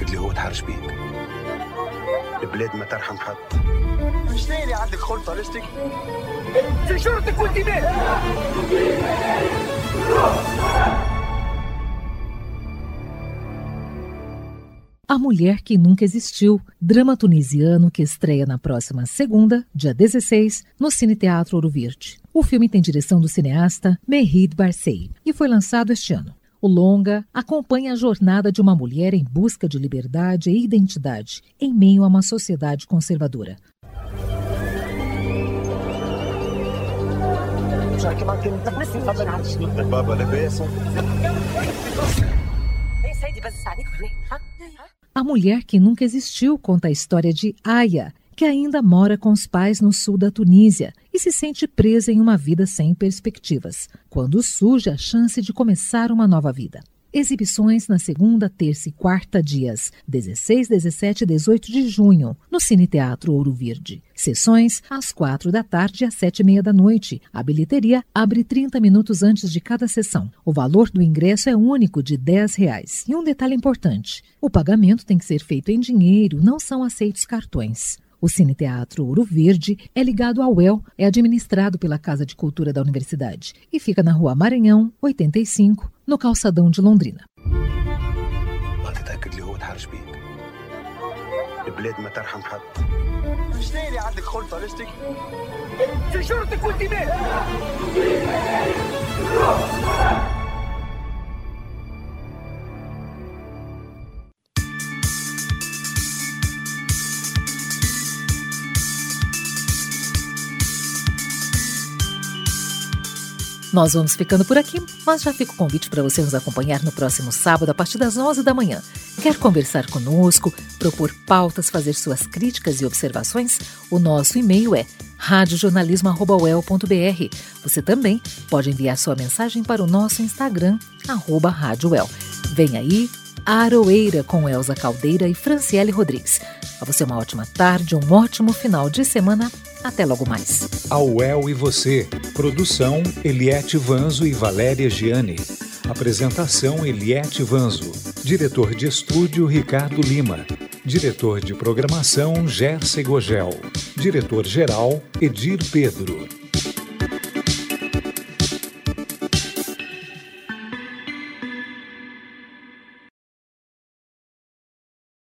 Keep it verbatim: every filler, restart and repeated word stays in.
متأكد اللي هو تحرش بيك. البلاد ما ترحم حد. شنو اللي عندك خلطة لستك؟ في شرطك والدماء. A Mulher que Nunca Existiu, drama tunisiano que estreia na próxima segunda, dia dezesseis, no Cine Teatro Ouro Verde. O filme tem direção do cineasta Mehid Barsei e foi lançado este ano. O longa acompanha a jornada de uma mulher em busca de liberdade e identidade em meio a uma sociedade conservadora. A Mulher que Nunca Existiu conta a história de Aya, que ainda mora com os pais no sul da Tunísia e se sente presa em uma vida sem perspectivas, quando surge a chance de começar uma nova vida. Exibições na segunda, terça e quarta dias, dezesseis, dezessete e dezoito de junho, no Cine Teatro Ouro Verde. Sessões às quatro da tarde e às sete e meia da noite. A bilheteria abre trinta minutos antes de cada sessão. O valor do ingresso é único de dez reais. E um detalhe importante, o pagamento tem que ser feito em dinheiro, não são aceitos cartões. O Cine Teatro Ouro Verde é ligado ao U E L, é administrado pela Casa de Cultura da Universidade e fica na Rua Maranhão, oitenta e cinco, no Calçadão de Londrina. متأكد اللي هو تحرش بيك. البلاد ما ترحم حد. شنو اللي عندك خلطة لستك؟ في شرطك والدماء. Nós vamos ficando por aqui, mas já fica o convite para você nos acompanhar no próximo sábado a partir das onze da manhã. Quer conversar conosco, propor pautas, fazer suas críticas e observações? O nosso e-mail é rádio jornalismo arroba u e l ponto b r. Você também pode enviar sua mensagem para o nosso Instagram, arroba rádio u e l. Vem aí, Aroeira com Elza Caldeira e Franciele Rodrigues. A você uma ótima tarde, um ótimo final de semana. Até logo mais. A U E L e você. Produção Eliette Vanzo e Valéria Gianni. Apresentação Eliette Vanzo. Diretor de estúdio Ricardo Lima. Diretor de programação Gerce Gogel. Diretor-geral Edir Pedro.